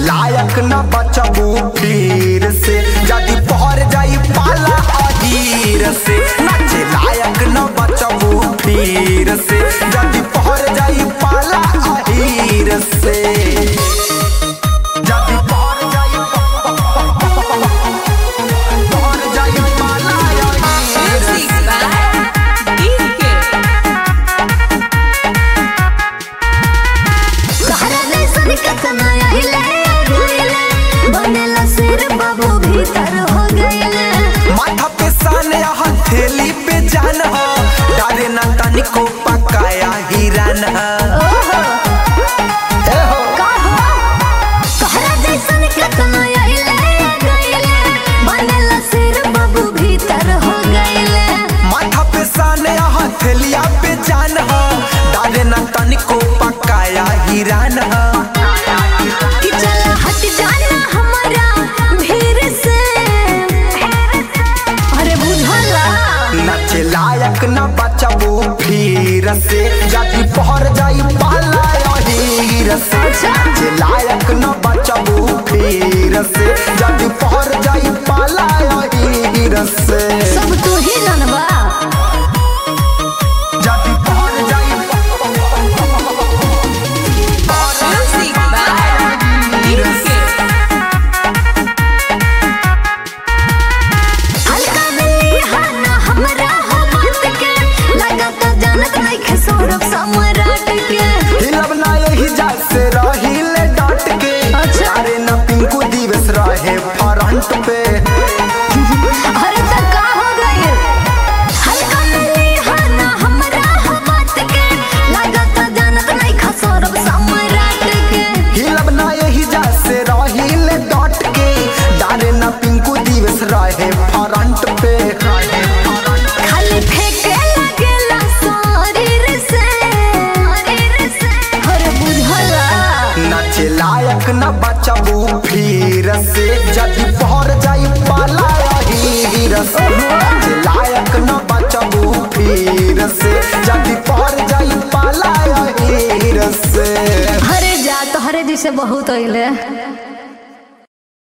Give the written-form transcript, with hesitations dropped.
लायक न बचबू फिर से यदि पहर जाई पाला अहीर से। नाचे लायक न बचबू फिर से यदि पहर जाई पाला अहीर से। यदि पहर जाई पाला अहीर से। माथा पे सान हथेली पे जान हो डारे ना तनिको पकाया हिरन माथा पे सान हथेलिया पे जान हो डारे ना तनिको पकाया हिरन लायक न बचबू फिर से यदि पहर जाई पाला अहीर से। लायक न बचबू फिर से यदि पहर जाई पाला अहीर से। सब तू ही जानबा यदि पहर जाई हिलब ना यही जात से रहिले डांट के। अरे न पिंकू दिवस रहे फ्रंट पे। अरे तो का हो गई हल्का मिली हाना हमरा हो बात के लागत जानत नहीं खसरब सम्राट के। हिलब ना यही जात से रहिले डांट के। डारे न पिंकू दिवस रहे फ्रंट पे। खाली फेंके लागेला शरीर से हर बुझला नाचे लायक न बचबू फिर से यदि पहर जाई पाला अहीर से। नाचे लायक न बचबू फिर से यदि पहर जाई पाला अहीर से। हरे जा तो हरे जी से बहुत होइले।